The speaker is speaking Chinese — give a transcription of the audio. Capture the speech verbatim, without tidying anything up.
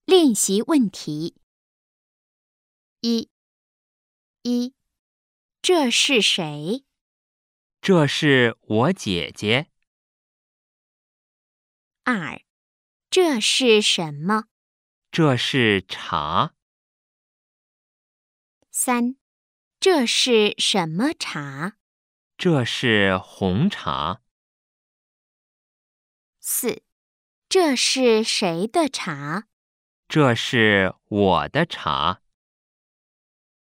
练习问题。一、一，这是谁？ 这是我姐姐。 二，这是什么？ 这是茶。 三，这是什么茶？ 这是红茶。 四，这是谁的茶？ 这是我的茶。